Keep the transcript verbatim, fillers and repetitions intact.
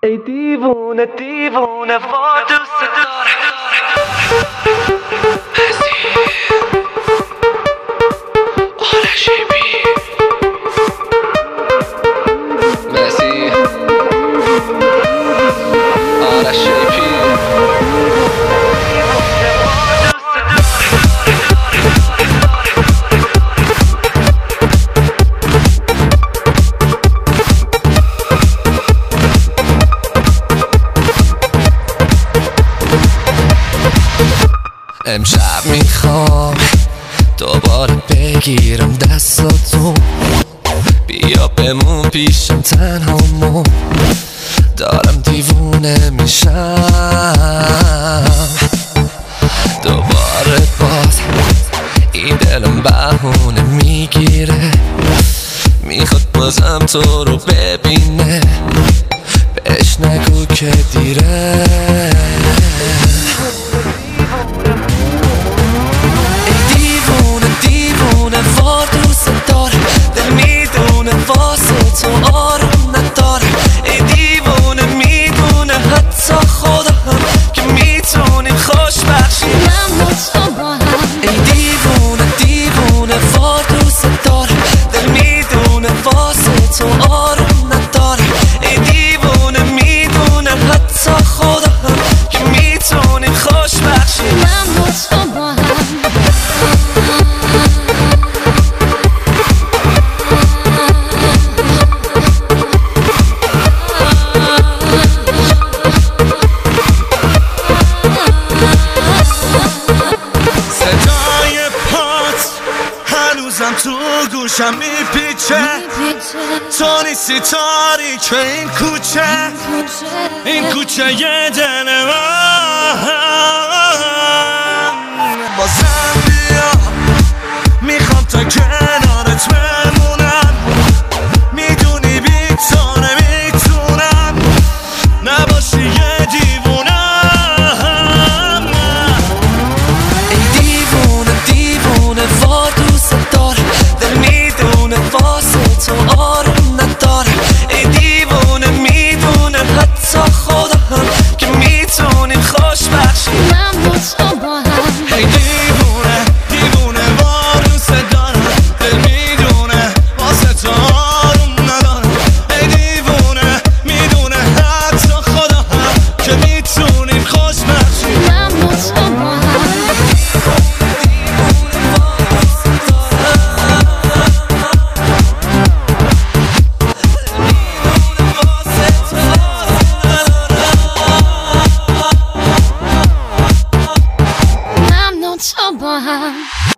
ای دیوونه دیوونه وار دوست دارم امشب میخوام دوباره بگیرم دستاتو، بیا بمون پیشم تنهامون، دارم دیوونه میشم دوباره. باز این دلم بهونه میگیره، میخواد بازم تو رو ببینه، بهش نگو که دیره. تو گوشم میپیچه، تو نیستی تاریک این کوچه، این کوچه یه دل من. بازم بیا میخوام تا کنارت بمونم، میدونی بی تو نمیتونم نباشی یه دیوونم. ای دیوونه دیوونه وار دوست دارم، دل میدونه واسه تو آروم ندارم. ای دیوونه میدونه حتی خدا هم که میتونیم خوش بخشی من با تو با هم. ای دیوونه دیوونه وار دوست دارم، دل میدونه واسه تو آروم ندارم. ای دیوونه میدونه حتی خدا هم که میتونیم خوش بخشی من با تو با هم. با هم.